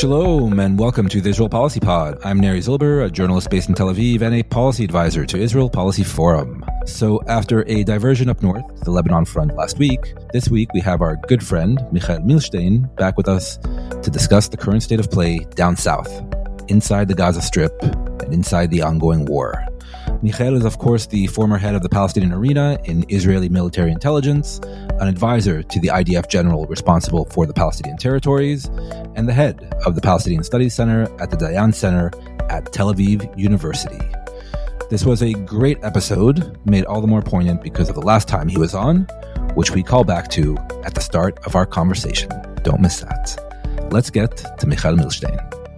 Shalom and welcome to the Israel Policy Pod. I'm Neri Zilber, a journalist based in Tel Aviv and a policy advisor to Israel Policy Forum. So after a diversion up north to the Lebanon front last week, this week we have our good friend Michael Milstein back with us to discuss the current state of play down south, inside the Gaza Strip and inside the ongoing war. Michael is, of course, the former head of the Palestinian Arena in Israeli military intelligence, an advisor to the IDF general responsible for the Palestinian territories, and the head of the Palestinian Studies Center at the Dayan Center at Tel Aviv University. This was a great episode, made all the more poignant because of the last time he was on, which we call back to at the start of our conversation. Don't miss that. Let's get to Michael Milstein.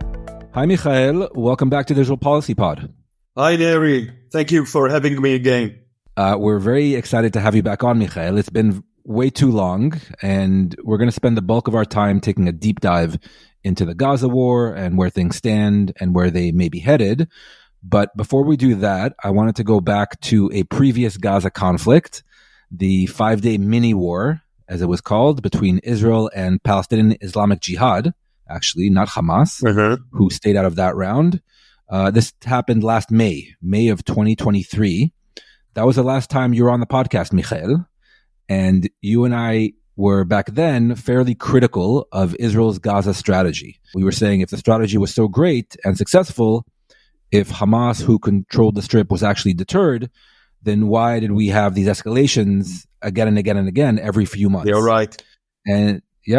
Hi, Michael. Welcome back to the Israel Policy Pod. Hi, Neri. Thank you for having me again. We're very excited to have you back on, Michael. It's been way too long, and we're going to spend the bulk of our time taking a deep dive into the Gaza war and where things stand and where they may be headed. But before we do that, I wanted to go back to a previous Gaza conflict, the 5-day mini-war, as it was called, between Israel and Palestinian Islamic Jihad, actually, not Hamas, who stayed out of that round. This happened last May of 2023. That was the last time you were on the podcast, Michael. And you and I were back then fairly critical of Israel's Gaza strategy. We were saying if the strategy was so great and successful, if Hamas, who controlled the Strip, was actually deterred, then why did we have these escalations again and again and again every few months? You're right. And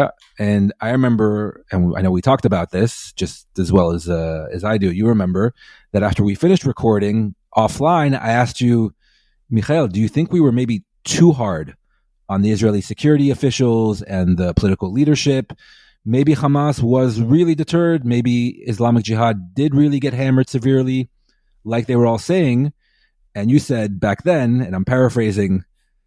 and I remember, and I know we talked about this just as well as I do. You remember that after we finished recording offline, I asked you, Michael, do you think we were maybe too hard on the Israeli security officials and the political leadership? Maybe Hamas was really deterred. Maybe Islamic Jihad did really get hammered severely, like they were all saying. And you said back then, and I'm paraphrasing,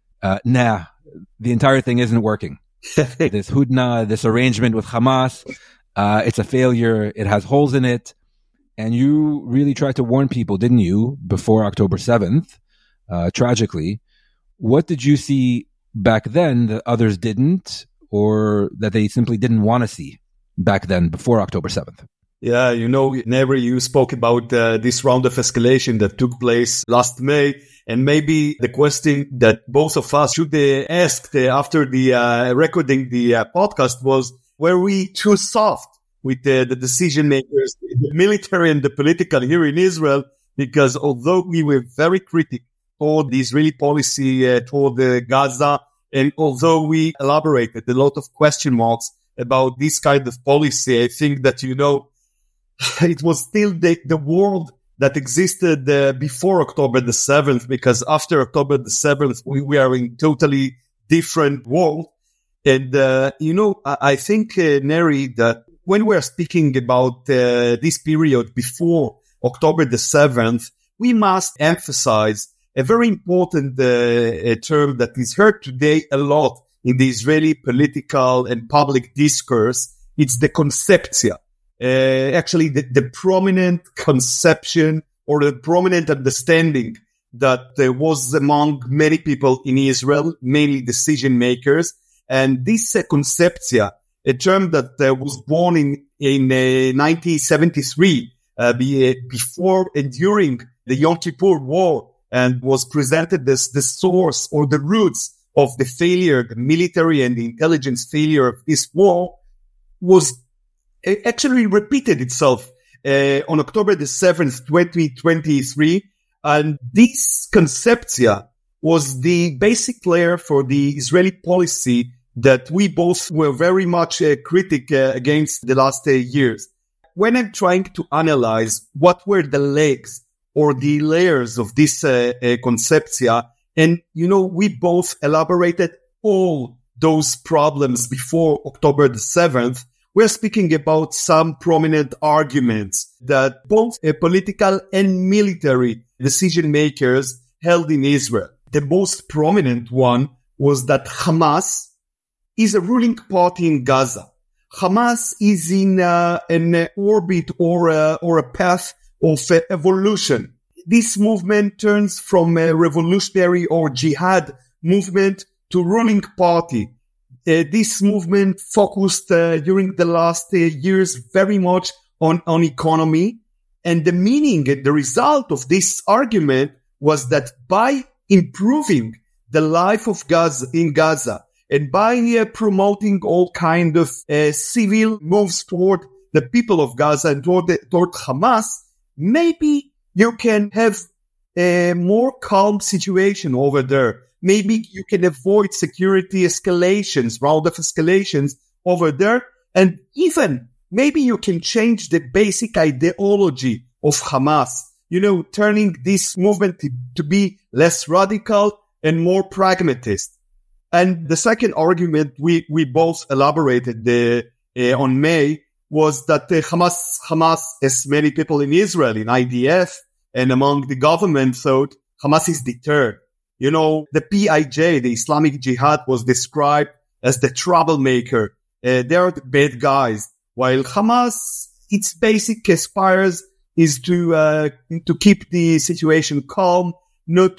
nah, the entire thing isn't working. This hudna, this arrangement with Hamas, it's a failure. It has holes in it. And you really tried to warn people, didn't you, before October 7th, tragically. What did you see back then that others didn't, or that they simply didn't want to see back then before October 7th? Yeah, Neri, you spoke about this round of escalation that took place last May. And maybe the question that both of us should ask after the recording the podcast was, were we too soft with the decision makers, the military and the political here in Israel? Because although we were very critical toward the Israeli policy toward Gaza, and although we elaborated a lot of question marks about this kind of policy, I think that, it was still the world that existed before October the 7th, because after October the 7th, we are in totally different world. And, I think, Neri, that when we're speaking about this period before October the 7th, we must emphasize a very important term that is heard today a lot in the Israeli political and public discourse. It's the conceptia. Actually, the prominent conception or the prominent understanding that there was among many people in Israel, mainly decision makers. And this conceptia, a term that was born in 1973, before and during the Yom Kippur War, and was presented as the source or the roots of the failure, the military and the intelligence failure of this war, was actually repeated itself on October the 7th, 2023. And this conceptia was the basic layer for the Israeli policy that we both were very much critic against the last years. When I'm trying to analyze what were the legs or the layers of this conceptia, and, we both elaborated all those problems before October the 7th, we're speaking about some prominent arguments that both political and military decision makers held in Israel. The most prominent one was that Hamas is a ruling party in Gaza. Hamas is in an orbit or a path of evolution. This movement turns from a revolutionary or jihad movement to ruling party. this movement focused during the last years very much on economy. And the meaning, the result of this argument was that by improving the life of Gaza in Gaza and by promoting all kind of civil moves toward the people of Gaza and toward Hamas, maybe you can have a more calm situation over there. Maybe you can avoid security escalations, round of escalations over there. And even maybe you can change the basic ideology of Hamas, turning this movement to be less radical and more pragmatist. And the second argument we both elaborated on May was that Hamas, as many people in Israel, in IDF and among the government, thought Hamas is deterred. The PIJ, the Islamic Jihad, was described as the troublemaker. They are the bad guys, while Hamas, its basic aspires is to keep the situation calm, not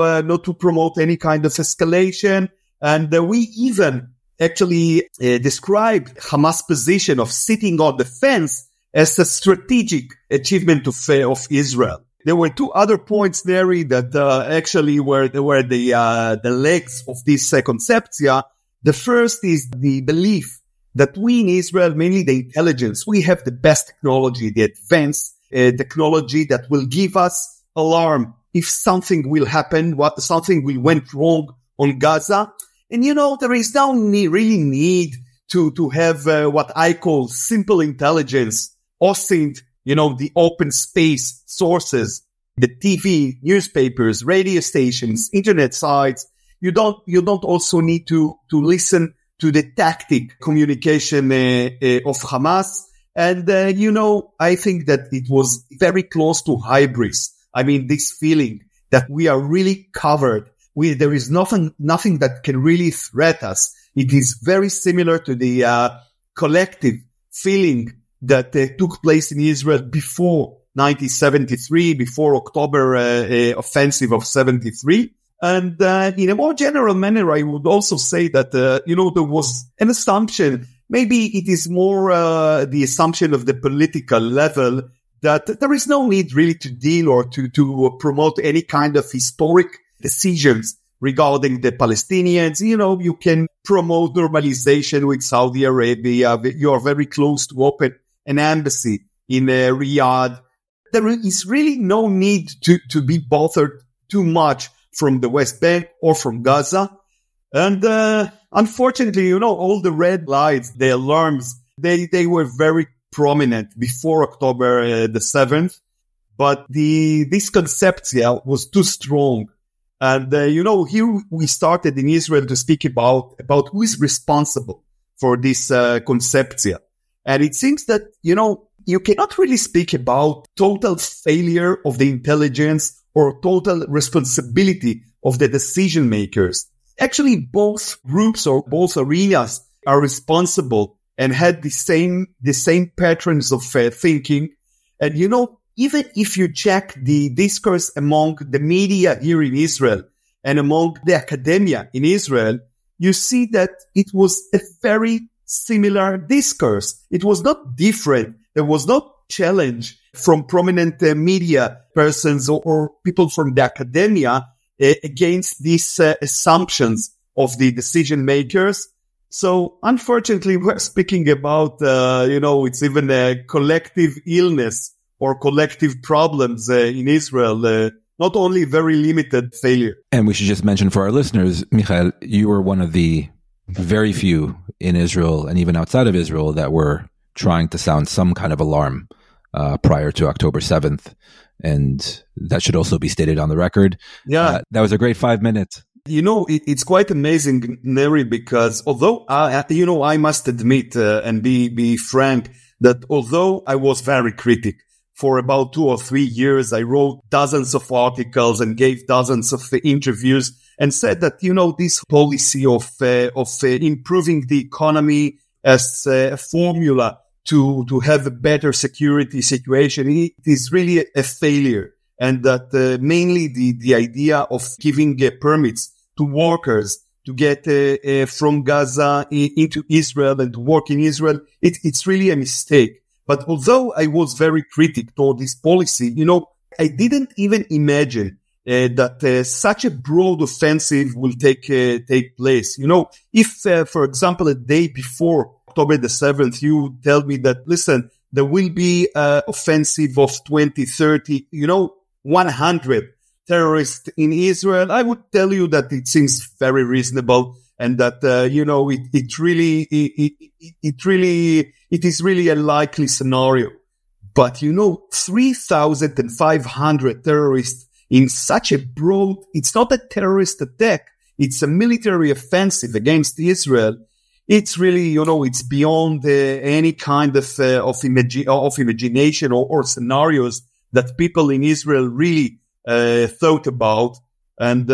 to promote any kind of escalation. And we even actually described Hamas' position of sitting on the fence as a strategic achievement of Israel. There were two other points, Neri, that actually were the legs of this conceptia. The first is the belief that we in Israel, mainly the intelligence, we have the best technology, the advanced technology that will give us alarm if something will happen, something will went wrong on Gaza. And there is no really need to have what I call simple intelligence, OSINT, the open space sources, the TV, newspapers, radio stations, internet sites. You don't also need to listen to the tactic communication of Hamas. And, I think that it was very close to hybris. I mean, this feeling that we are really covered. There is nothing that can really threat us. It is very similar to the collective feeling that took place in Israel before 1973, before October offensive of 73. And in a more general manner, I would also say that, there was an assumption. Maybe it is more the assumption of the political level that there is no need really to deal or to promote any kind of historic decisions regarding the Palestinians. You can promote normalization with Saudi Arabia. You are very close to open an embassy in Riyadh. There is really no need to be bothered too much from the West Bank or from Gaza. And unfortunately, all the red lights, the alarms, they were very prominent before October the 7th. But this conceptia was too strong. And, here we started in Israel to speak about who is responsible for this conceptia. And it seems that, you cannot really speak about total failure of the intelligence or total responsibility of the decision makers. Actually, both groups or both arenas are responsible and had the same patterns of thinking. And, even if you check the discourse among the media here in Israel and among the academia in Israel, you see that it was a very similar discourse. It was not different. There was no challenge from prominent media persons or people from the academia against these assumptions of the decision makers. So unfortunately, we're speaking about, it's even a collective illness or collective problems in Israel, not only very limited failure. And we should just mention for our listeners, Michael, you were one of the very few in Israel and even outside of Israel that were trying to sound some kind of alarm prior to October 7th. And that should also be stated on the record. Yeah. That was a great 5 minutes. It's quite amazing, Neri, because although, I must admit and be frank that although I was very critical, for about 2 or 3 years, I wrote dozens of articles and gave dozens of interviews and said that, this policy of improving the economy as a formula to have a better security situation, it is really a failure. And that mainly the idea of giving permits to workers to get from Gaza into Israel and to work in Israel. It's really a mistake. But although I was very critical toward this policy, I didn't even imagine that such a broad offensive will take place. If, for example, a day before October the 7th, you tell me that, listen, there will be offensive of 20, 30, 100 terrorists in Israel, I would tell you that it seems very reasonable and that, it is really a likely scenario. But, 3,500 terrorists in such a broad, it's not a terrorist attack. It's a military offensive against Israel. It's really, it's beyond any kind of imagination or scenarios that people in Israel really thought about. And,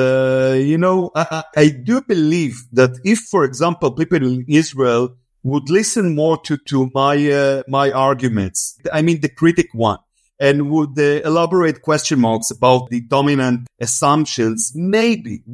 I do believe that if, for example, people in Israel would listen more to my arguments, I mean, the critic one, and would elaborate question marks about the dominant assumptions, maybe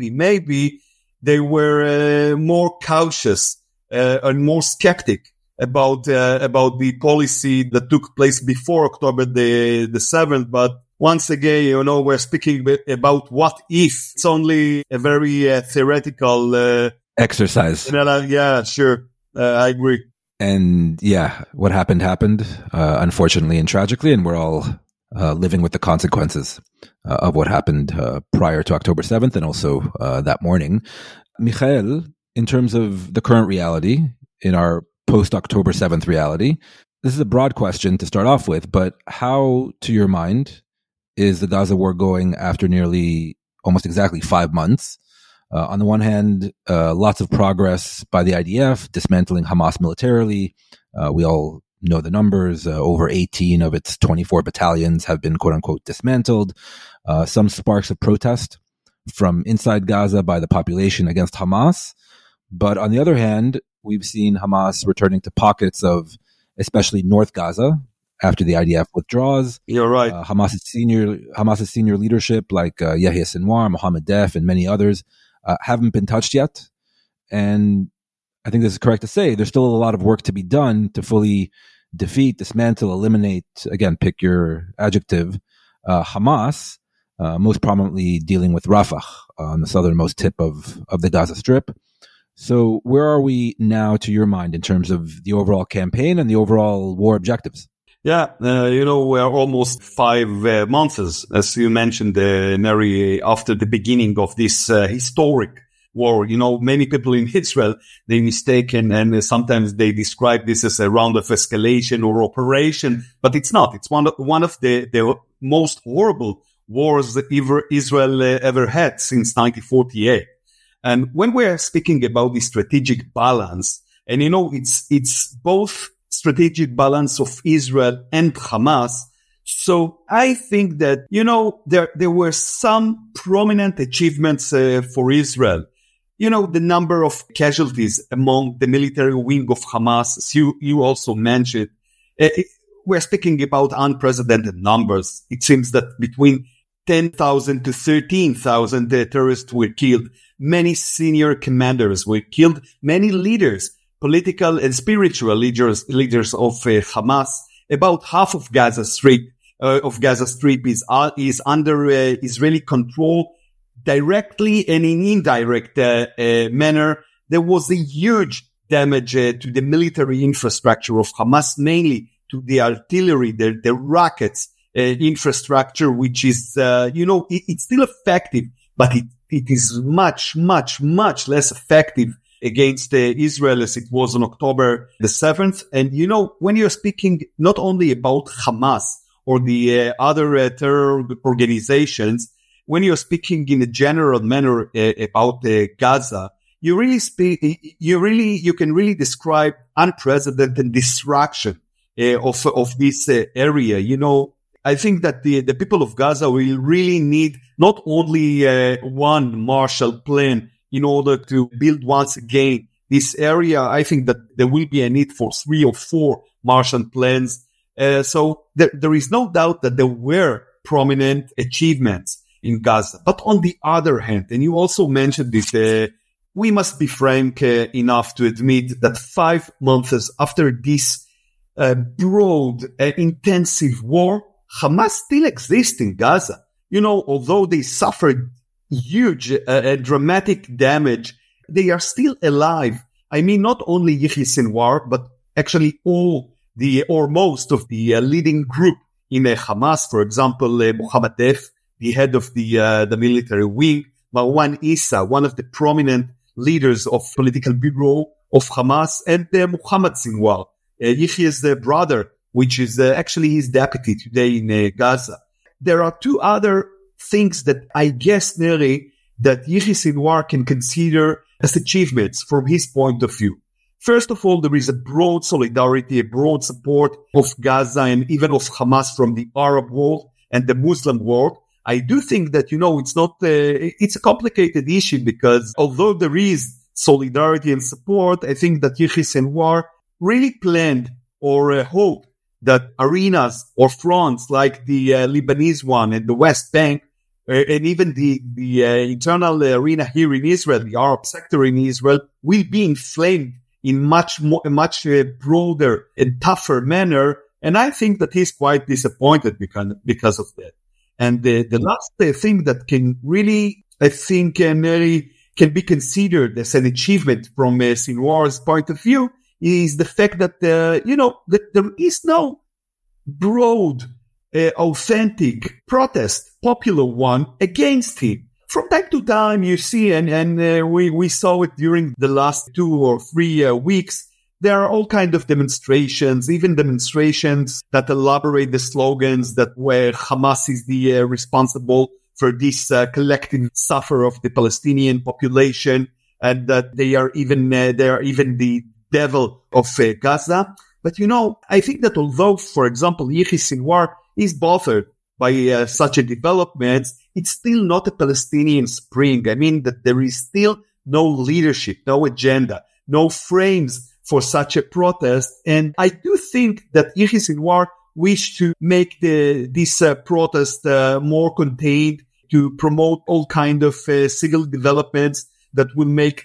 they were more cautious and more skeptic about the policy that took place before October the 7th. But once again, we're speaking about what if. It's only a very theoretical exercise. Yeah, sure. I agree. And yeah, what happened, unfortunately and tragically, and we're all living with the consequences of what happened prior to October 7th and also that morning. Michael, in terms of the current reality, in our post-October 7th reality, this is a broad question to start off with, but how, to your mind, is the Gaza war going after nearly almost exactly 5 months? On the one hand, lots of progress by the IDF, dismantling Hamas militarily. We all know the numbers. Over 18 of its 24 battalions have been, quote unquote, dismantled. Some sparks of protest from inside Gaza by the population against Hamas. But on the other hand, we've seen Hamas returning to pockets of especially North Gaza after the IDF withdraws. You're right. Hamas's senior leadership, like Yahya Sinwar, Mohammed Deif, and many others, haven't been touched yet. And I think this is correct to say there's still a lot of work to be done to fully defeat, dismantle, eliminate, again, pick your adjective, Hamas, most prominently dealing with Rafah on the southernmost tip of the Gaza Strip. So where are we now, to your mind, in terms of the overall campaign and the overall war objectives? Yeah, we are almost 5 months, as you mentioned, Neri, after the beginning of this historic war. Many people in Israel, they mistaken and sometimes they describe this as a round of escalation or operation, but it's not. It's one of the most horrible wars that Israel ever had since 1948. And when we're speaking about the strategic balance, and it's both strategic balance of Israel and Hamas. So I think that, there were some prominent achievements for Israel. The number of casualties among the military wing of Hamas, as you also mentioned, we're speaking about unprecedented numbers. It seems that between 10,000 to 13,000 terrorists were killed. Many senior commanders were killed. Many leaders, political and spiritual leaders of Hamas. About half of Gaza Strip is under Israeli control, directly and in indirect manner. There was a huge damage to the military infrastructure of Hamas, mainly to the artillery, the rockets infrastructure, which is it's still effective, but it is much, much, much less effective against Israel as it was on October the 7th. And, when you're speaking not only about Hamas or the other terror organizations, when you're speaking in a general manner about Gaza, you can really describe unprecedented destruction of this area. I think that the people of Gaza will really need not only one Marshall Plan in order to build once again this area. I think that there will be a need for 3 or 4 Marshall Plans. So there is no doubt that there were prominent achievements in Gaza. But on the other hand, and you also mentioned this, we must be frank enough to admit that 5 months after this broad and intensive war, Hamas still exists in Gaza. Although they suffered huge dramatic damage, they are still alive. I mean, not only Yahya Sinwar, but actually all or most of the leading group in Hamas. For example, Mohammed Def, the head of the military wing, Marwan Issa, one of the prominent leaders of political bureau of Hamas, and Mohammed Sinwar, Yahya's brother, which is actually his deputy today in Gaza. There are two other things that I guess, Neri, that Yahya Sinwar can consider as achievements from his point of view. First of all, there is a broad solidarity, a broad support of Gaza and even of Hamas from the Arab world and the Muslim world. I do think that, it's a complicated issue because although there is solidarity and support, I think that Yahya Sinwar really planned or hoped that arenas or fronts like the Lebanese one and the West Bank, and even the internal arena here in Israel, the Arab sector in Israel, will be inflamed in much broader and tougher manner. And I think that he's quite disappointed because of that. And the last thing that can really, I think, can be considered as an achievement from Sinwar's point of view is the fact that, that there is no broad, authentic protest, popular one against him. From time to time, you see, and we saw it during the last 2 or 3 weeks, there are all kinds of demonstrations, even demonstrations that elaborate the slogans that where Hamas is the responsible for this collective suffer of the Palestinian population, and that they are even the devil of Gaza. But I think that although, for example, Yahya Sinwar is bothered by such a development, it's still not a Palestinian spring. I mean that there is still no leadership, no agenda, no frames for such a protest. And I do think that Yahya Sinwar wished to make this protest more contained, to promote all kind of civil developments that will make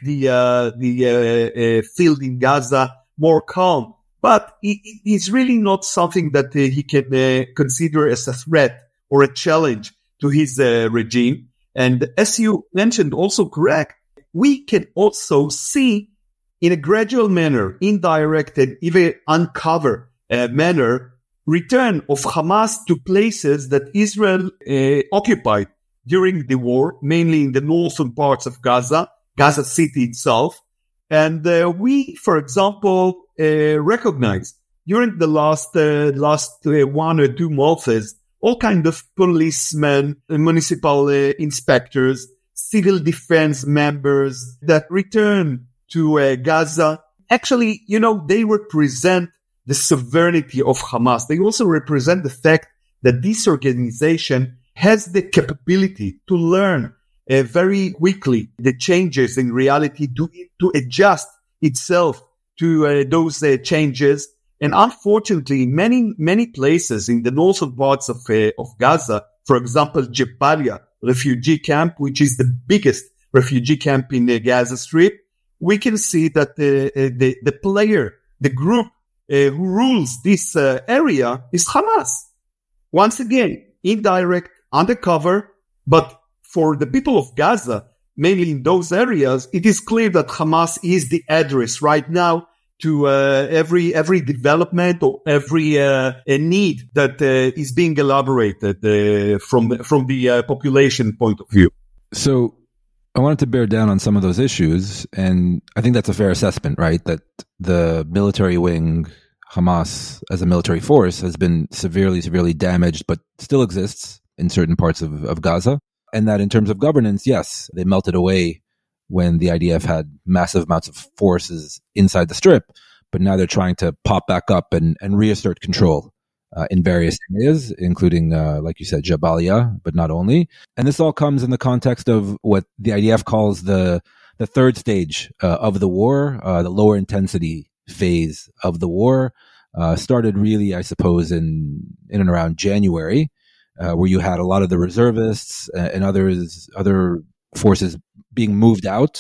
the field in Gaza more calm. But it's really not something that he can consider as a threat or a challenge to his regime. And as you mentioned, also correct, we can also see in a gradual manner, indirect and even uncover manner, return of Hamas to places that Israel occupied during the war, mainly in the northern parts of Gaza City itself. And we, for example, recognize during the last 1 or 2 months, all kinds of policemen, municipal inspectors, civil defense members that return to Gaza. Actually, they represent the sovereignty of Hamas. They also represent the fact that this organization has the capability to learn very quickly the changes in reality, to adjust itself to those changes. And unfortunately, in many places in the northern parts of Gaza, for example, Jabalia refugee camp, which is the biggest refugee camp in the Gaza Strip, we can see that the group who rules this area is Hamas. Once again, indirect, undercover, but for the people of Gaza, mainly in those areas, it is clear that Hamas is the address right now to every development or every need that is being elaborated from the population point of view. So I wanted to bear down on some of those issues, and I think that's a fair assessment, right? That the military wing, Hamas, as a military force, has been severely damaged, but still exists in certain parts of Gaza. And that in terms of governance, yes, they melted away when the IDF had massive amounts of forces inside the Strip, but now they're trying to pop back up and reassert control in various areas, including, like you said, Jabalia, but not only. And this all comes in the context of what the IDF calls the third stage of the war, the lower intensity phase of the war, started really, I suppose, in and around January, where you had a lot of the reservists and other forces being moved out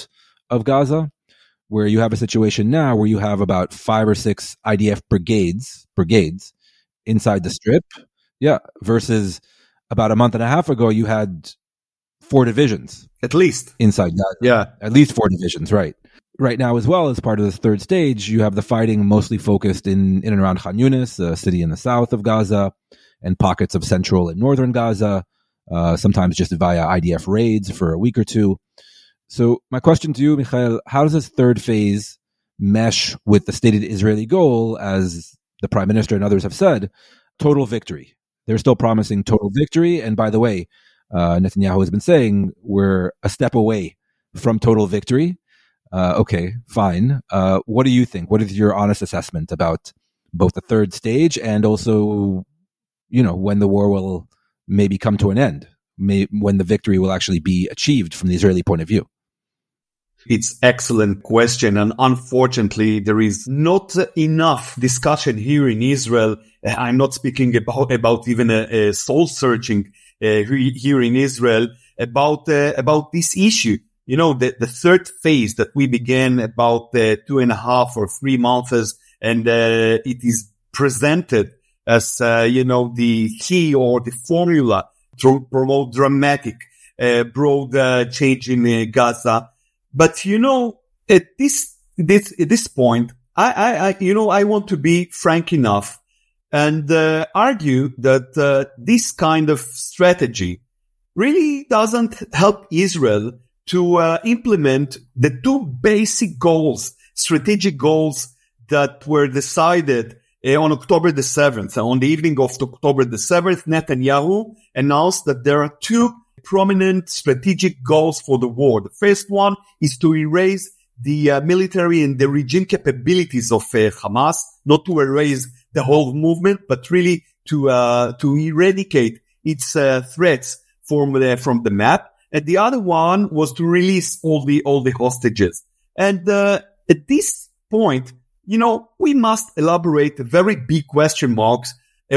of Gaza, where you have a situation now where you have about 5 or 6 IDF brigades inside the Strip. Yeah, versus about a month and a half ago, you had 4 divisions. At least. Inside Gaza. Yeah. At least 4 divisions, right. Right now, as well, as part of this third stage, you have the fighting mostly focused in and around Khan Yunis, a city in the south of Gaza, and pockets of central and northern Gaza, sometimes just via IDF raids for a week or two. So my question to you, Michael, how does this third phase mesh with the stated Israeli goal, as the Prime Minister and others have said, total victory? They're still promising total victory. And by the way, Netanyahu has been saying we're a step away from total victory. Okay, fine. What do you think? What is your honest assessment about both the third stage and also, when the war will maybe come to an end, when the victory will actually be achieved from the Israeli point of view? It's excellent question. And unfortunately, there is not enough discussion here in Israel. I'm not speaking about even a soul searching here in Israel about this issue. The third phase that we began about 2.5 or 3 months, and it is presented as, the key or the formula to promote dramatic, broad change in Gaza. But, at this point, I want to be frank enough and argue that this kind of strategy really doesn't help Israel to implement the 2 basic goals, strategic goals that were decided on October the 7th. On the evening of October the 7th, Netanyahu announced that there are 2 prominent strategic goals for the war. The first one is to erase the military and the regime capabilities of Hamas, not to erase the whole movement, but really to eradicate its threats from the map. And the other one was to release all the hostages. And at this point, we must elaborate a very big question mark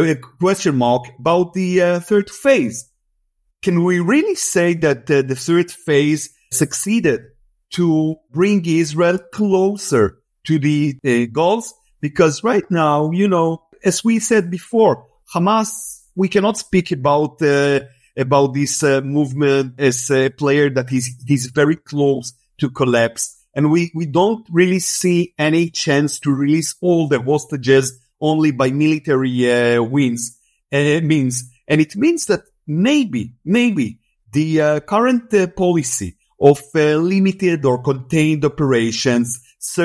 about the third phase. Can we really say that the third phase succeeded to bring Israel closer to the goals? Because right now, as we said before, Hamas, we cannot speak about this movement as a player that is very close to collapse. And we don't really see any chance to release all the hostages only by military wins. And it means that maybe the current policy of limited or contained operations,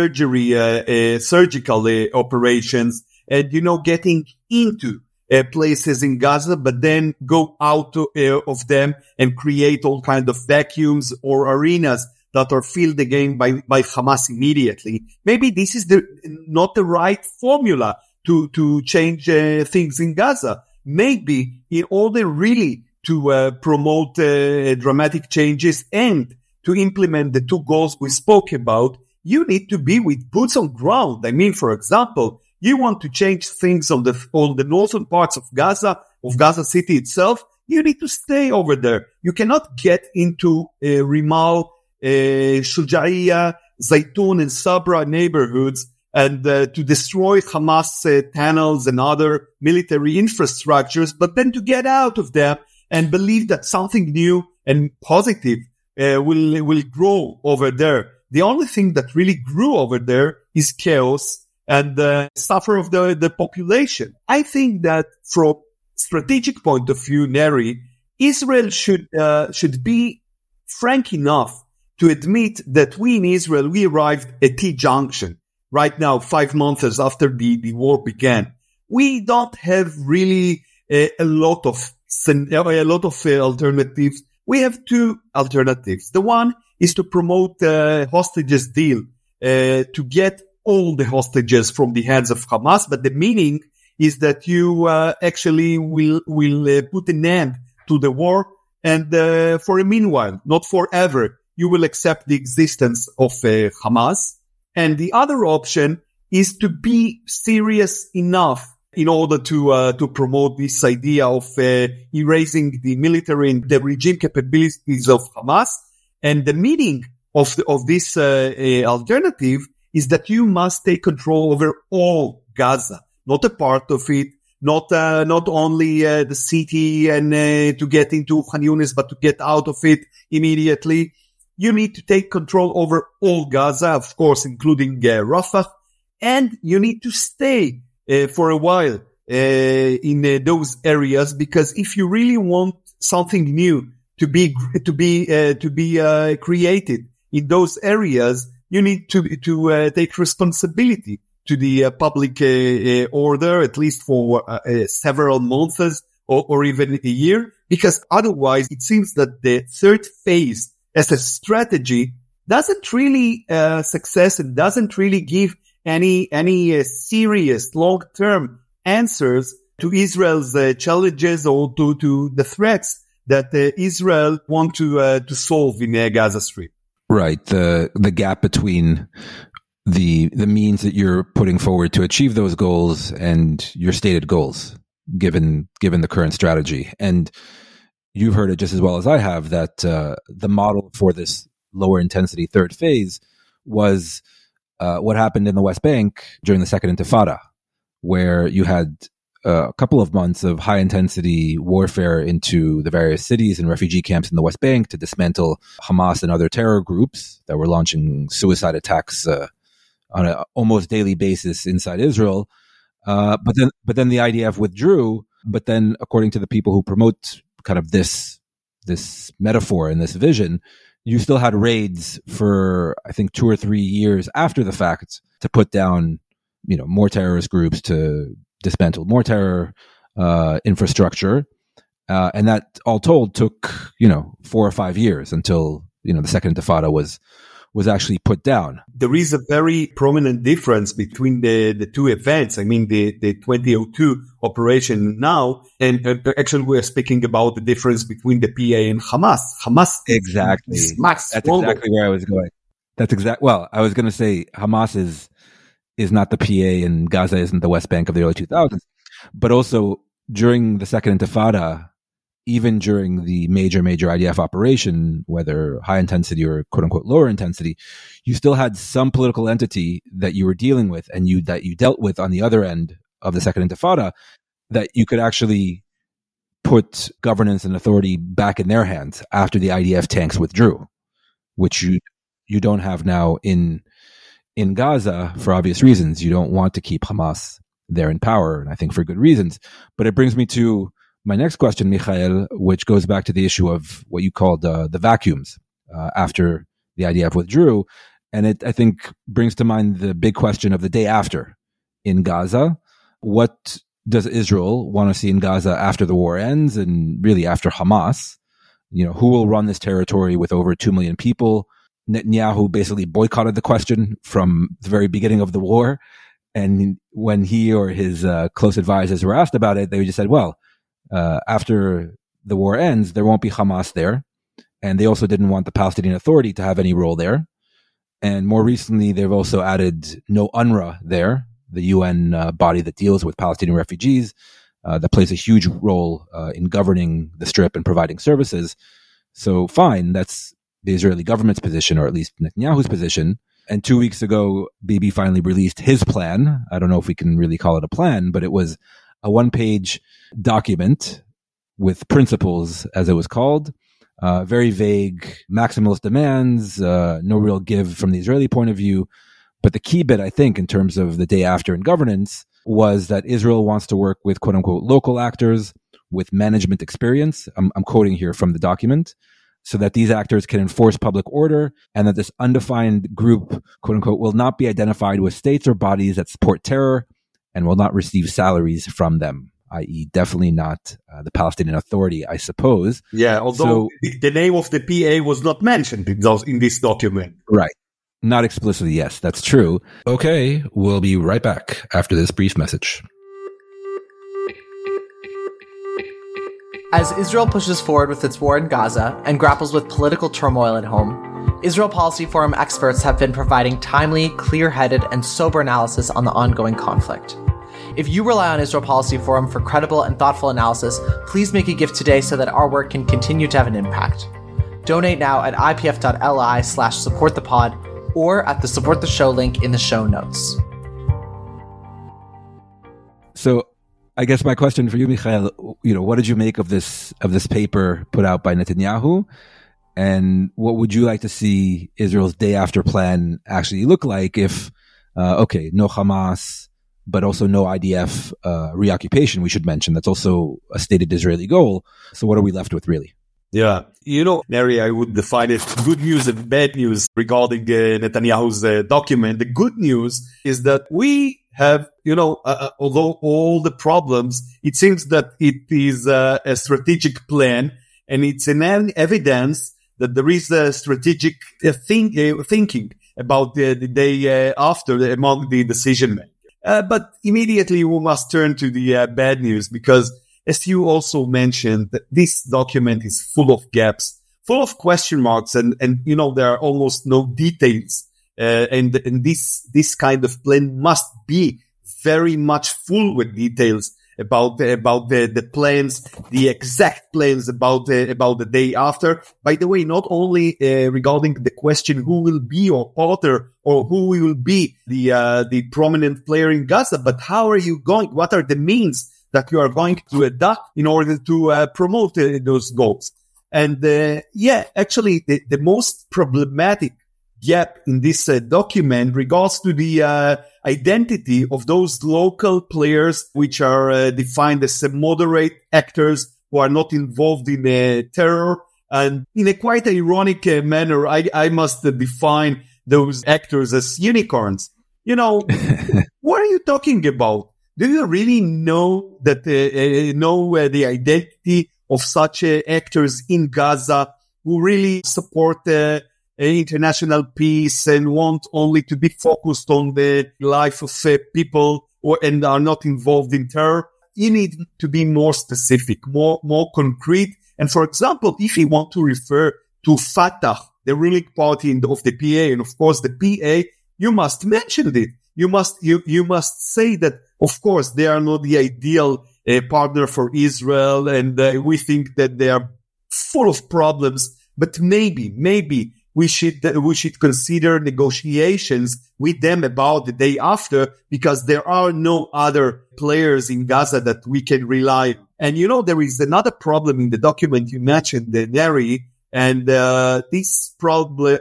surgical operations, and, getting into places in Gaza, but then go out of them and create all kinds of vacuums or arenas that are filled again by Hamas immediately. Maybe this is not the right formula to change things in Gaza. Maybe in order really to promote dramatic changes and to implement the 2 goals we spoke about, you need to be with boots on ground. I mean, for example, you want to change things on the northern parts of Gaza City itself, you need to stay over there. You cannot get into Rimal, Shujaiya, Zaytun, and Sabra neighborhoods and to destroy Hamas tunnels and other military infrastructures, but then to get out of them and believe that something new and positive will grow over there. The only thing that really grew over there is chaos and suffer of the population. I think that from strategic point of view, Neri, Israel should be frank enough to admit that we in Israel, we arrived at T-junction right now, 5 months after the war began. We don't have really a lot of alternatives. We have 2 alternatives. The one is to promote the hostages deal, to get all the hostages from the hands of Hamas. But the meaning is that you actually will put an end to the war. And for a meanwhile, not forever, you will accept the existence of Hamas. And the other option is to be serious enough in order to promote this idea of erasing the military and the regime capabilities of Hamas. And the meaning of this alternative is that you must take control over all Gaza, not a part of it, not only the city and to get into Khan Yunis, but to get out of it immediately. You need to take control over all Gaza, of course, including Rafah, and you need to stay for a while in those areas, because if you really want something new to be created in those areas, you need to take responsibility to the public order, at least for several months or even a year, because otherwise it seems that the third phase as a strategy doesn't really success and doesn't really give any serious long-term answers to Israel's challenges or to the threats that Israel want to solve in Gaza Strip. Right. The gap between the means that you're putting forward to achieve those goals and your stated goals, given the current strategy. And you've heard it just as well as I have that the model for this lower intensity third phase was what happened in the West Bank during the Second Intifada, where you had a couple of months of high intensity warfare into the various cities and refugee camps in the West Bank to dismantle Hamas and other terror groups that were launching suicide attacks on an almost daily basis inside Israel. But then the IDF withdrew. But then, according to the people who promote kind of this metaphor and this vision, you still had raids for, I think, 2 or 3 years after the fact to put down, more terrorist groups, to dismantle more terror infrastructure. And that all told took, 4 or 5 years until, the Second Intifada was actually put down. There is a very prominent difference between the two events. I mean, the 2002 operation now, and actually we're speaking about the difference between the PA and Hamas. Hamas. Exactly. That's exactly where I was going. Well, I was going to say Hamas is not the PA and Gaza isn't the West Bank of the early 2000s, but also during the Second Intifada, even during the major IDF operation, whether high intensity or quote unquote lower intensity, you still had some political entity that you were dealing with and that you dealt with on the other end of the Second Intifada, that you could actually put governance and authority back in their hands after the IDF tanks withdrew, which you don't have now in Gaza for obvious reasons. You don't want to keep Hamas there in power, and I think for good reasons. But it brings me to my next question, Michael, which goes back to the issue of what you called the vacuums after the IDF withdrew. And it, I think, brings to mind the big question of the day after in Gaza. What does Israel want to see in Gaza after the war ends and really after Hamas? Who will run this territory with over 2 million people? Netanyahu basically boycotted the question from the very beginning of the war. And when he or his close advisors were asked about it, they just said, well, after the war ends, there won't be Hamas there. And they also didn't want the Palestinian Authority to have any role there. And more recently, they've also added no UNRWA there, the UN body that deals with Palestinian refugees, that plays a huge role in governing the Strip and providing services. So fine, that's the Israeli government's position, or at least Netanyahu's position. And 2 weeks ago, Bibi finally released his plan. I don't know if we can really call it a plan, but it was a 1-page document with principles, as it was called, very vague, maximalist demands, no real give from the Israeli point of view. But the key bit, I think, in terms of the day after in governance, was that Israel wants to work with quote unquote local actors with management experience. I'm quoting here from the document, so that these actors can enforce public order, and that this undefined group, quote unquote, will not be identified with states or bodies that support terror and will not receive salaries from them, i.e. definitely not the Palestinian Authority, I suppose. Yeah, although the name of the PA was not mentioned in this document. Right. Not explicitly, yes, that's true. Okay, we'll be right back after this brief message. As Israel pushes forward with its war in Gaza and grapples with political turmoil at home, Israel Policy Forum experts have been providing timely, clear-headed, and sober analysis on the ongoing conflict. If you rely on Israel Policy Forum for credible and thoughtful analysis, please make a gift today so that our work can continue to have an impact. Donate now at ipf.li/supportthepod or at the Support the Show link in the show notes. So I guess my question for you, Michael, what did you make of this paper put out by Netanyahu? And what would you like to see Israel's day after plan actually look like if, no Hamas, but also no IDF reoccupation, we should mention. That's also a stated Israeli goal. So what are we left with, really? Yeah. Neri, I would define it good news and bad news regarding Netanyahu's document. The good news is that we have, although all the problems, it seems that it is a strategic plan, and it's an evidence that there is a strategic thinking about the day after among the decision makers. But immediately we must turn to the bad news, because as you also mentioned, this document is full of gaps, full of question marks, and there are almost no details. And this kind of plan must be very much full with details about the plans, the exact plans about the day after. By the way, not only regarding the question who will be your partner or who will be the prominent player in Gaza, but how are you going? What are the means that you are going to adopt in order to promote those goals? And actually, the most problematic gap in this document regards to the identity of those local players, which are defined as moderate actors who are not involved in terror. And in a quite ironic manner, I must define those actors as unicorns. What are you talking about? Do you really know that the identity of such actors in Gaza who really support international peace and want only to be focused on the life of people and are not involved in terror? You need to be more specific, more concrete. And for example, if you want to refer to Fatah, the ruling party of the PA, and of course the PA, you must mention it. You must say that, of course, they are not the ideal partner for Israel, and we think that they are full of problems. But maybe we should consider negotiations with them about the day after, because there are no other players in Gaza that we can rely on. And there is another problem in the document you mentioned, the Neri, and this problem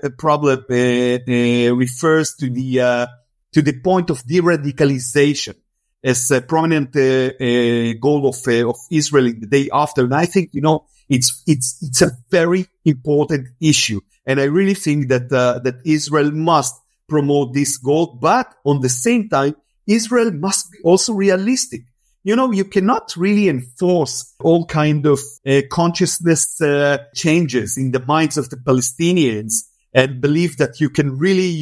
refers to the point of de-radicalization as a prominent goal of Israel in the day after. And I think it's a very important issue, and I really think that Israel must promote this goal. But on the same time, Israel must be also realistic. You cannot really enforce all kind of consciousness changes in the minds of the Palestinians and believe that you can really,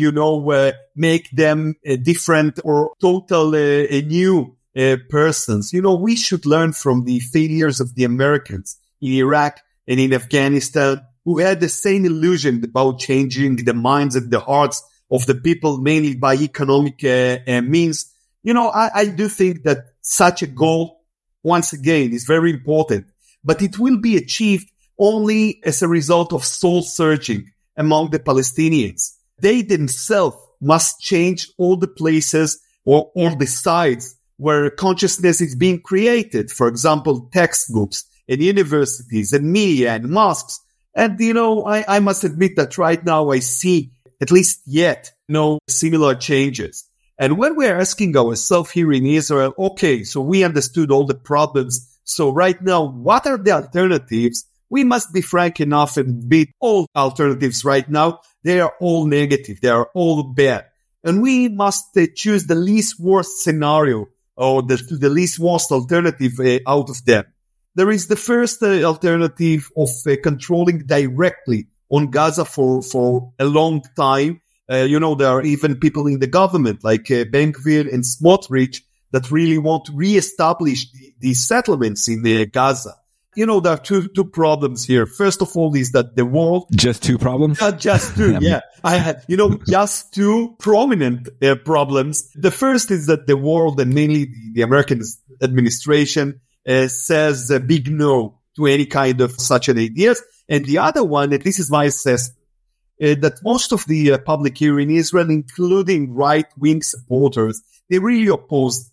make them different or total new persons. We should learn from the failures of the Americans in Iraq and in Afghanistan, who had the same illusion about changing the minds and the hearts of the people, mainly by economic means. I do think that such a goal, once again, is very important, but it will be achieved only as a result of soul searching among the Palestinians. They themselves must change all the places or all the sites where consciousness is being created. For example, textbooks and universities and media and mosques. And, I must admit that right now I see, at least yet, no similar changes. And when we're asking ourselves here in Israel, okay, so we understood all the problems. So right now, what are the alternatives? We must be frank enough and admit all alternatives right now. They are all negative. They are all bad. And we must choose the least worst scenario or the least worst alternative out of them. There is the first alternative of controlling directly on Gaza for a long time. There are even people in the government like Ben Gvir and Smotrich that really want to reestablish these settlements in Gaza. There are two problems here. First of all is that the world... Just two problems? Just two, yeah. I had, just two prominent problems. The first is that the world, and mainly the American administration, says a big no to any kind of such an ideas. And the other one, and this is my assessment, that most of the public here in Israel, including right-wing supporters, they really oppose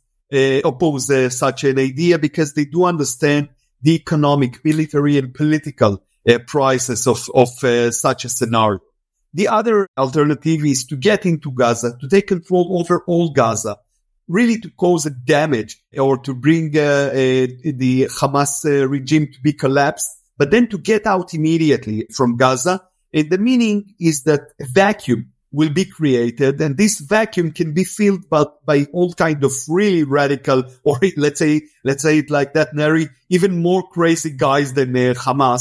such an idea because they do understand the economic, military, and political prices of such a scenario. The other alternative is to get into Gaza, to take control over all Gaza, really to cause a damage or to bring the Hamas regime to be collapsed, but then to get out immediately from Gaza. And the meaning is that a vacuum will be created, and this vacuum can be filled by all kind of really radical, or let's say it like that, Neri, even more crazy guys than Hamas.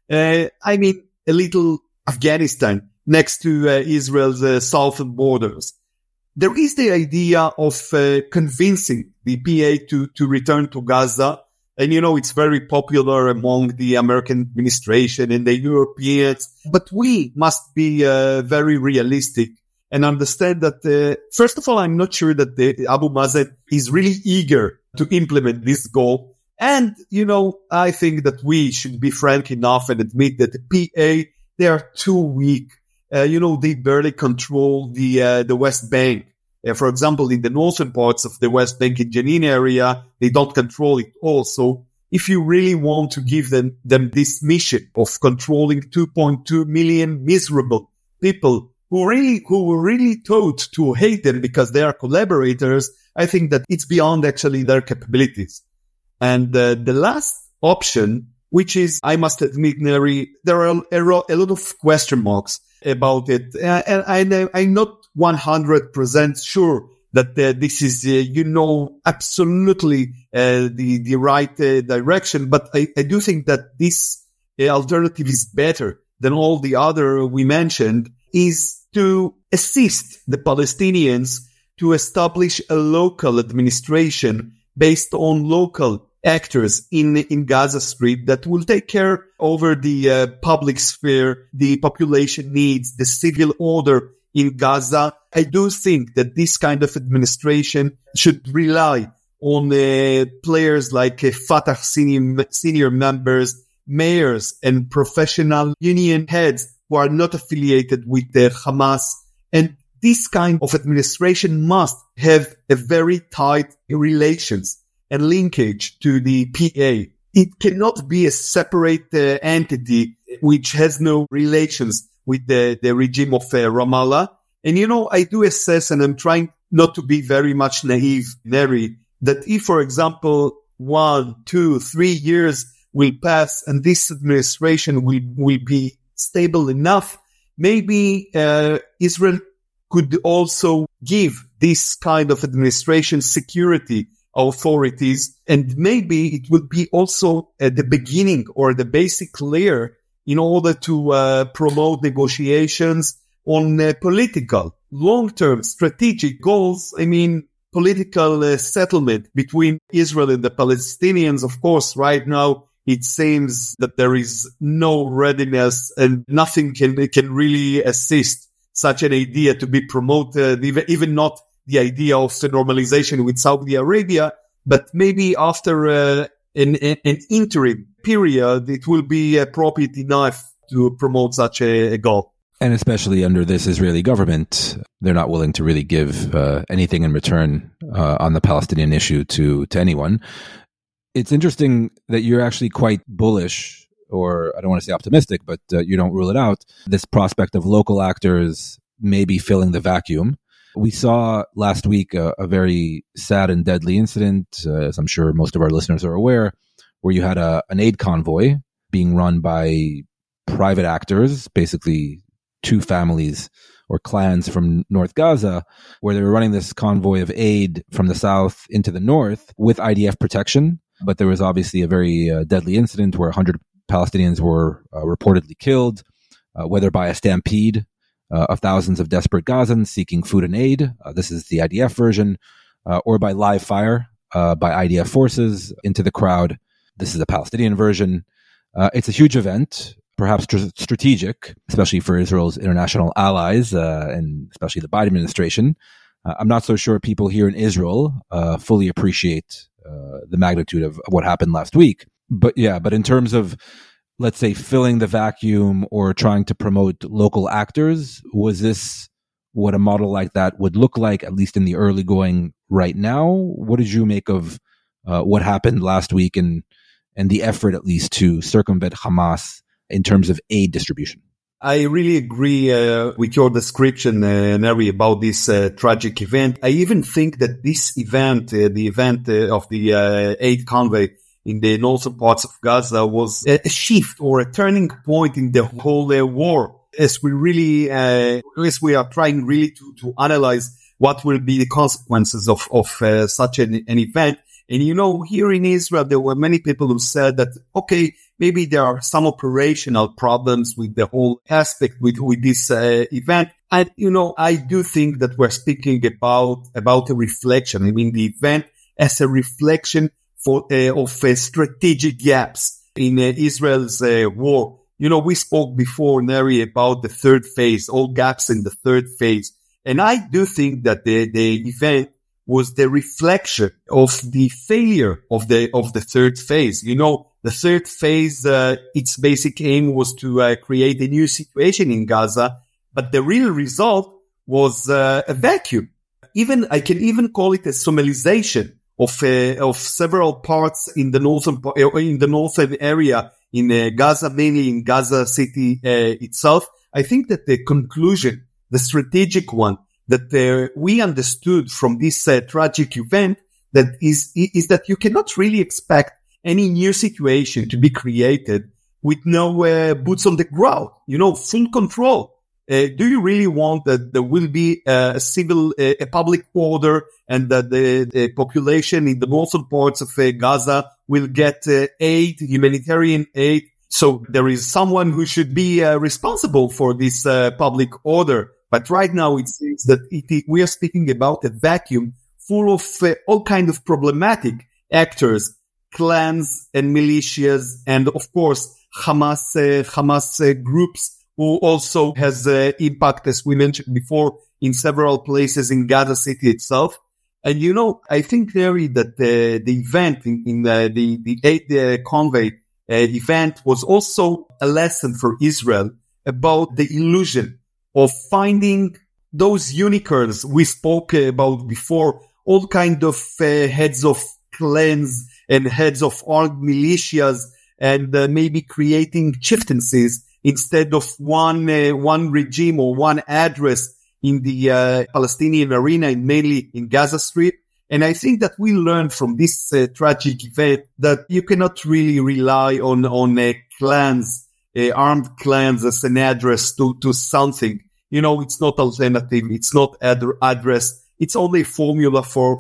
I mean, a little Afghanistan next to Israel's southern borders. There is the idea of convincing the PA to return to Gaza. And, it's very popular among the American administration and the Europeans. But we must be very realistic and understand that, first of all, I'm not sure that the Abu Mazen is really eager to implement this goal. And, I think that we should be frank enough and admit that the PA, they are too weak. They barely control the West Bank. For example, in the northern parts of the West Bank in Jenin area, they don't control it all. So if you really want to give them this mission of controlling 2.2 million miserable people who really taught to hate them because they are collaborators, I think that it's beyond actually their capabilities. And the last option, which is, I must admit, Neri, there are a lot of question marks about it. And I'm not 100% sure that this is, absolutely the right direction. But I do think that this alternative is better than all the other we mentioned, is to assist the Palestinians to establish a local administration based on local actors in Gaza Strip that will take care over the public sphere, the population needs, the civil order in Gaza. I do think that this kind of administration should rely on players like Fatah senior members, mayors, and professional union heads who are not affiliated with Hamas. And this kind of administration must have a very tight relations and linkage to the PA. It cannot be a separate entity which has no relations with the regime of Ramallah. And, I do assess, and I'm trying not to be very much naive, Neri, that if, for example, 1, 2, 3 years will pass and this administration will be stable enough, maybe Israel could also give this kind of administration security authorities, and maybe it would be also at the beginning or the basic layer in order to promote negotiations on political, long-term strategic goals. I mean, political settlement between Israel and the Palestinians. Of course, right now, it seems that there is no readiness and nothing can really assist such an idea to be promoted, even not the idea of the normalization with Saudi Arabia, but maybe after an interim period, it will be appropriate enough to promote such a goal. And especially under this Israeli government, they're not willing to really give anything in return on the Palestinian issue to anyone. It's interesting that you're actually quite bullish, or I don't want to say optimistic, but you don't rule it out, this prospect of local actors maybe filling the vacuum. We saw last week a very sad and deadly incident, as I'm sure most of our listeners are aware, where you had an aid convoy being run by private actors, basically two families or clans from North Gaza, where they were running this convoy of aid from the south into the north with IDF protection. But there was obviously a very deadly incident where 100 Palestinians were reportedly killed, whether by a stampede of thousands of desperate Gazans seeking food and aid. This is the IDF version, or by live fire by IDF forces into the crowd. This is the Palestinian version. It's a huge event, perhaps strategic, especially for Israel's international allies, and especially the Biden administration. I'm not so sure people here in Israel fully appreciate the magnitude of what happened last week. But in terms of, let's say, filling the vacuum or trying to promote local actors, was this what a model like that would look like, at least in the early going right now? What did you make of what happened last week and the effort, at least, to circumvent Hamas in terms of aid distribution? I really agree with your description, Neri, about this tragic event. I even think that this event, the event of the aid convoy in the northern parts of Gaza, was a shift or a turning point in the whole war. As we are trying really to analyze what will be the consequences of such an event. And here in Israel, there were many people who said that, okay, maybe there are some operational problems with the whole aspect with this event. And, I do think that we're speaking about a reflection. I mean, the event as a reflection of strategic gaps in Israel's war. We spoke before, Neri, about the third phase, all gaps in the third phase. And I do think that the event was the reflection of the failure of the third phase. The third phase, its basic aim was to create a new situation in Gaza, but the real result was a vacuum. I can even call it a Somalization of several parts in the northern area in Gaza, mainly in Gaza City itself. I think that the conclusion, the strategic one, that we understood from this tragic event that is that you cannot really expect any new situation to be created with no boots on the ground, full control. Do you really want that there will be a public order and that the population in the northern parts of Gaza will get aid, humanitarian aid? So there is someone who should be responsible for this public order. But right now it seems that we are speaking about a vacuum full of all kinds of problematic actors, clans and militias, and of course Hamas groups, who also has impact, as we mentioned before, in several places in Gaza City itself. And I think, Larry, that the event in the aid convoy event was also a lesson for Israel about the illusion of finding those unicorns we spoke about before, all kind of heads of clans and heads of armed militias, and maybe creating chieftaincies instead of one regime or one address in the Palestinian arena, and mainly in Gaza Strip. And I think that we learned from this tragic event that you cannot really rely on clans, armed clans as an address to something. It's not alternative. It's not address. It's only a formula for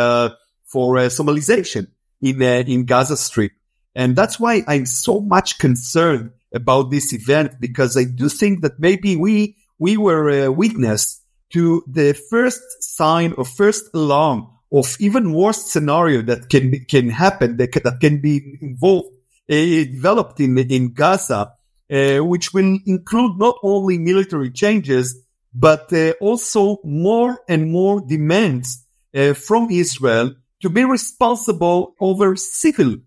Somalization in Gaza Strip. And that's why I'm so much concerned about this event, because I do think that maybe we were witness to the first sign or first alarm of even worse scenario that can happen, that can be developed in Gaza, which will include not only military changes, but also more and more demands from Israel to be responsible over civil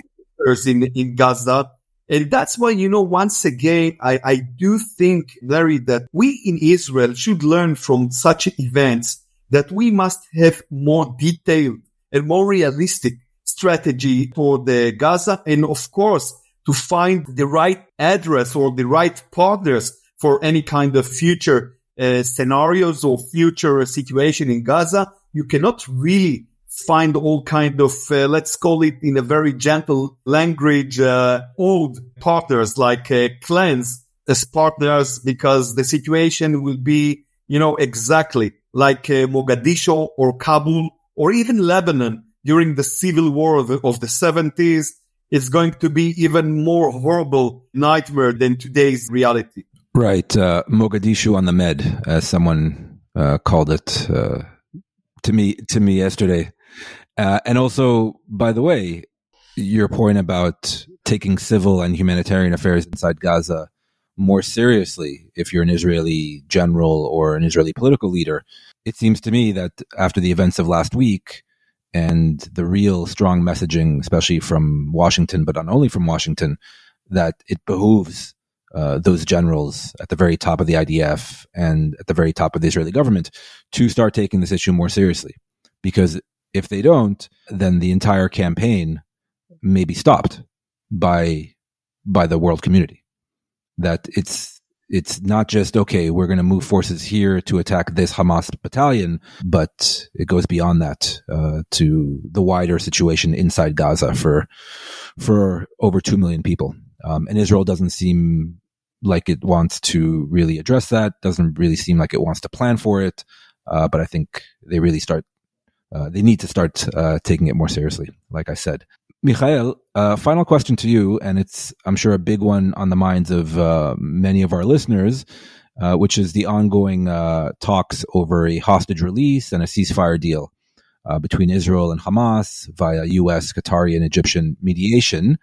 in Gaza. And that's why, once again, I do think, Larry, that we in Israel should learn from such events that we must have more detailed and more realistic strategy for the Gaza, and of course, to find the right address or the right partners for any kind of future scenarios or future situation in Gaza. You cannot really find all kind of, let's call it in a very gentle language, old partners like clans as partners, because the situation will be, exactly like Mogadishu or Kabul or even Lebanon during the civil war of the 70s. It's going to be even more horrible nightmare than today's reality. Right. Mogadishu on the Med, as someone called it to me yesterday. And also, by the way, your point about taking civil and humanitarian affairs inside Gaza more seriously, if you're an Israeli general or an Israeli political leader, it seems to me that after the events of last week, and the real strong messaging, especially from Washington, but not only from Washington, that it behooves those generals at the very top of the IDF and at the very top of the Israeli government to start taking this issue more seriously. Because if they don't, then the entire campaign may be stopped by the world community. That it's not just, okay, we're going to move forces here to attack this Hamas battalion, but it goes beyond that to the wider situation inside Gaza for over 2 million people. And Israel doesn't seem like it wants to really address that, doesn't really seem like it wants to plan for it. But I think they really they need to start taking it more seriously, like I said. Michael, final question to you, and it's, I'm sure, a big one on the minds of many of our listeners, which is the ongoing talks over a hostage release and a ceasefire deal between Israel and Hamas via U.S., Qatari, and Egyptian mediation.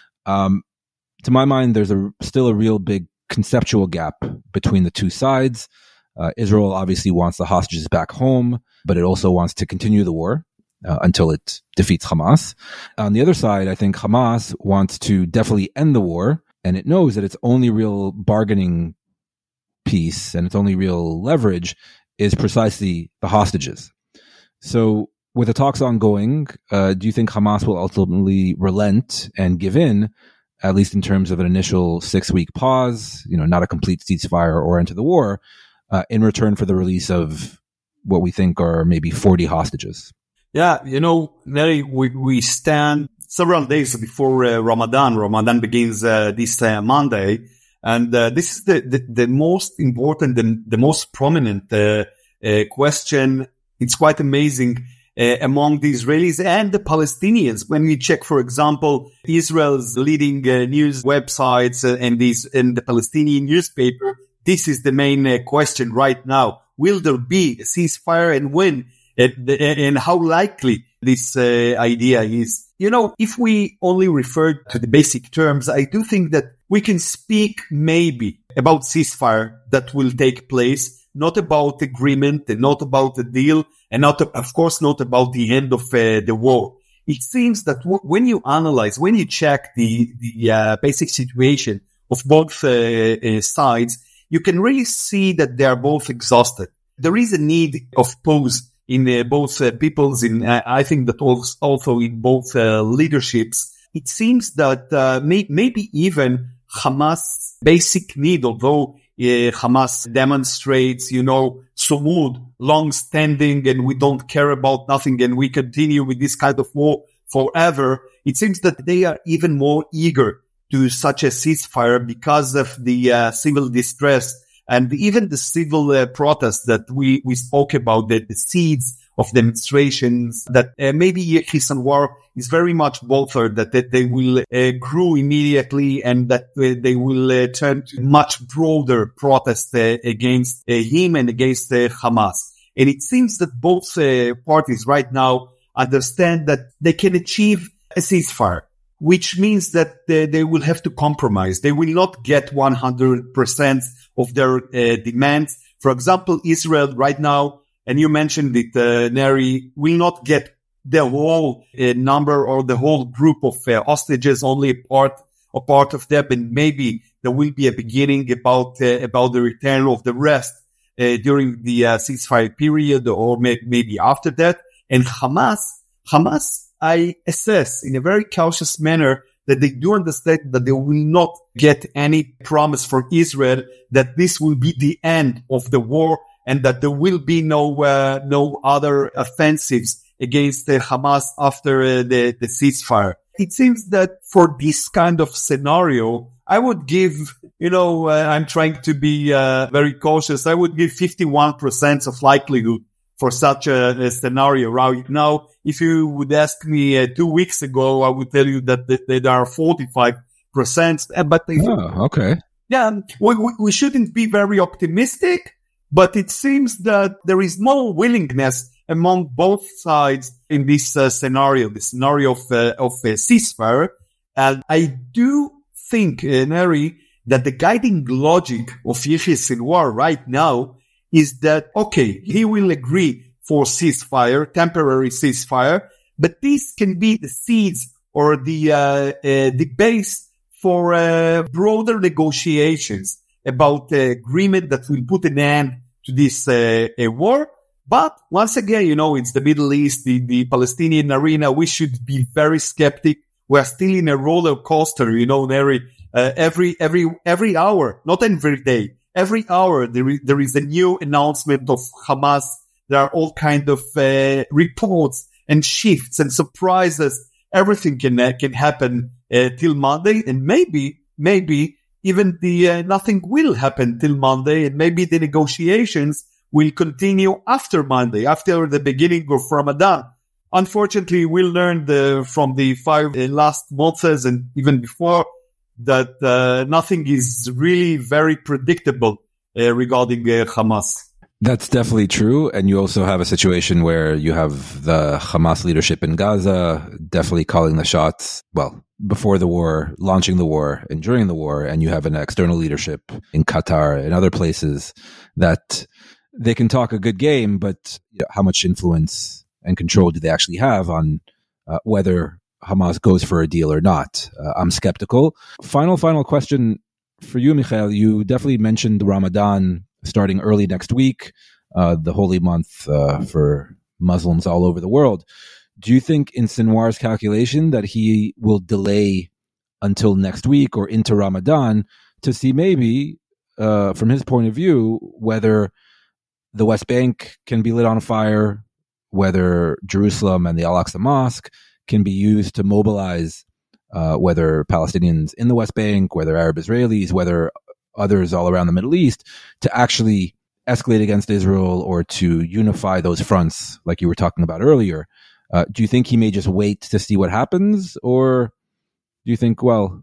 To my mind, there's still a real big conceptual gap between the two sides. Israel obviously wants the hostages back home, but it also wants to continue the war until it defeats Hamas. On the other side, I think Hamas wants to definitely end the war, and it knows that its only real bargaining piece and its only real leverage is precisely the hostages. So with the talks ongoing, do you think Hamas will ultimately relent and give in, at least in terms of an initial 6-week pause, not a complete ceasefire or end to the war, in return for the release of what we think are maybe 40 hostages? Yeah, Neri, we stand several days before Ramadan. Ramadan begins this Monday. And this is the most important and the most prominent question. It's quite amazing among the Israelis and the Palestinians. When we check, for example, Israel's leading news websites and the Palestinian newspaper, this is the main question right now. Will there be a ceasefire, and when? And how likely this idea is? If we only refer to the basic terms, I do think that we can speak maybe about ceasefire that will take place, not about agreement and not about the deal, and of course not about the end of the war. It seems that when you check the basic situation of both sides, you can really see that they are both exhausted. There is a need of pause in both peoples, I think that also in both leaderships. It seems that maybe even Hamas' basic need, although Hamas demonstrates, sumud, long-standing, and we don't care about nothing, and we continue with this kind of war forever, it seems that they are even more eager to such a ceasefire because of the civil distress and even the civil protests that we spoke about, the seeds of demonstrations that maybe Yehia Sinwar is very much bothered that they will grow immediately and that they will turn to much broader protests against him and against Hamas. And it seems that both parties right now understand that they can achieve a ceasefire, which means that they will have to compromise. They will not get 100% of their demands. For example, Israel right now, and you mentioned it, Neri, will not get the whole number or the whole group of hostages, only a part of them, and maybe there will be a beginning about the return of the rest during the ceasefire period or maybe after that. And Hamas, I assess in a very cautious manner that they do understand that they will not get any promise for Israel that this will be the end of the war and that there will be no other offensives against Hamas after the ceasefire. It seems that for this kind of scenario, I would give, I'm trying to be very cautious. I would give 51% of likelihood for such a scenario right now. If you would ask me 2 weeks ago, I would tell you that there are 45%. But okay. Yeah, we shouldn't be very optimistic, but it seems that there is more willingness among both sides in this scenario, the scenario of a ceasefire. And I do think, Neri, that the guiding logic of Yehia Sinwar right now is that, okay, he will agree for ceasefire, temporary ceasefire, But this can be the seeds or the base for broader negotiations about the agreement that will put an end to this war. But once again, it's the Middle East, the Palestinian arena. We should be very skeptic. We're still in a roller coaster, Neri. Every hour, not every day, every hour there is a new announcement of Hamas. There are all kind of reports and shifts and surprises. Everything can happen till Monday, and maybe even nothing will happen till Monday, and maybe the negotiations will continue after Monday, after the beginning of Ramadan. Unfortunately, we learned from the 5 last months and even before that nothing is really very predictable regarding Hamas. That's definitely true. And you also have a situation where you have the Hamas leadership in Gaza definitely calling the shots, well, before the war, launching the war, and during the war. And you have an external leadership in Qatar and other places that they can talk a good game, but how much influence and control do they actually have on whether Hamas goes for a deal or not? I'm skeptical. Final question for you, Michael. You definitely mentioned Ramadan starting early next week, the holy month for Muslims all over the world. Do you think in Sinwar's calculation that he will delay until next week or into Ramadan to see maybe, from his point of view, whether the West Bank can be lit on fire, whether Jerusalem and the Al-Aqsa Mosque can be used to mobilize whether Palestinians in the West Bank, whether Arab Israelis, whether others all around the Middle East, to actually escalate against Israel or to unify those fronts like you were talking about earlier. Do you think he may just wait to see what happens? Or do you think, well,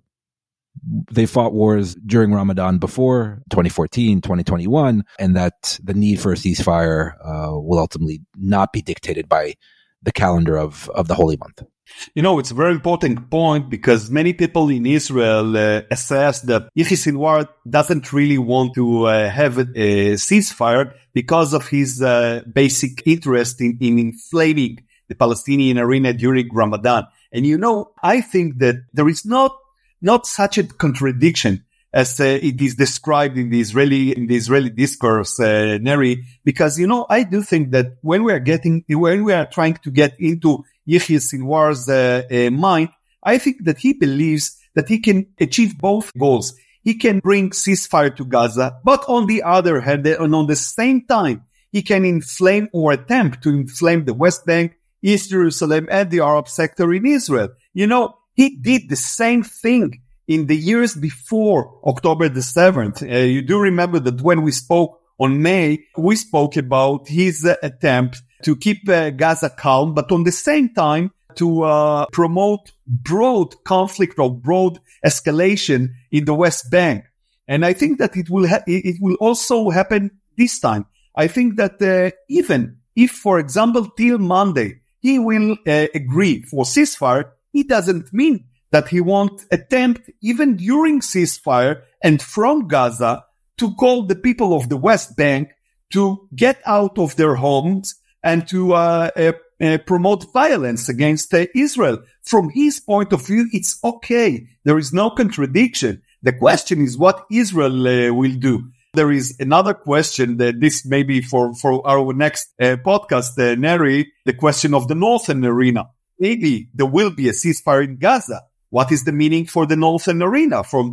they fought wars during Ramadan before 2014, 2021, and that the need for a ceasefire will ultimately not be dictated by the calendar of the holy month? It's a very important point because many people in Israel assess that Yahya Sinwar doesn't really want to have a ceasefire because of his basic interest in inflaming the Palestinian arena during Ramadan. And I think that there is not such a contradiction as it is described in the Israeli discourse, Neri, because I do think that when we are trying to get into Yahya Sinwar's mind, I think that he believes that he can achieve both goals. He can bring ceasefire to Gaza, but on the other hand, and on the same time, he can inflame or attempt to inflame the West Bank, East Jerusalem, and the Arab sector in Israel. He did the same thing in the years before October the 7th. You do remember that when we spoke on May, we spoke about his attempt to keep Gaza calm, but on the same time to promote broad conflict or broad escalation in the West Bank. And I think that it will also happen this time. I think that even if, for example, till Monday, he will agree for ceasefire, it doesn't mean that he won't attempt, even during ceasefire and from Gaza, to call the people of the West Bank to get out of their homes and to promote violence against Israel. From his point of view, it's okay. There is no contradiction. The question is what Israel will do. There is another question that this may be for our next podcast, Neri, the question of the northern arena. Maybe there will be a ceasefire in Gaza. What is the meaning for the northern arena for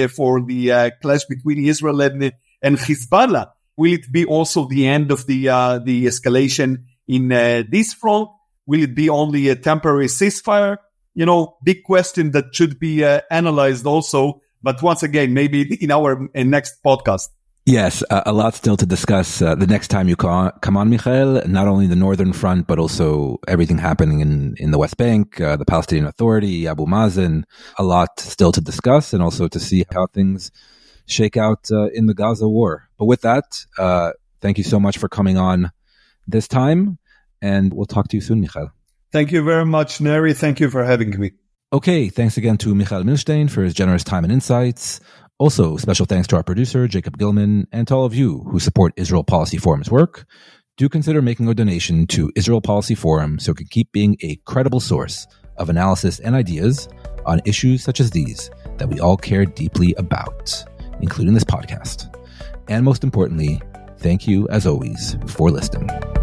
the clash between Israel and Hezbollah? Will it be also the end of the escalation in this front? Will it be only a temporary ceasefire? Big question that should be analyzed also. But once again, maybe in our next podcast. Yes, a lot still to discuss the next time you come on, Michael. Not only the northern front, but also everything happening in the West Bank, the Palestinian Authority, Abu Mazen. A lot still to discuss, and also to see how things shake out in the Gaza war. But with that, thank you so much for coming on this time, and we'll talk to you soon, Michael. Thank you very much, Neri. Thank you for having me. Okay, thanks again to Michael Milstein for his generous time and insights. Also, special thanks to our producer, Jacob Gilman, and to all of you who support Israel Policy Forum's work. do consider making a donation to Israel Policy Forum so it can keep being a credible source of analysis and ideas on issues such as these that we all care deeply about, including this podcast. And most importantly, thank you, as always, for listening.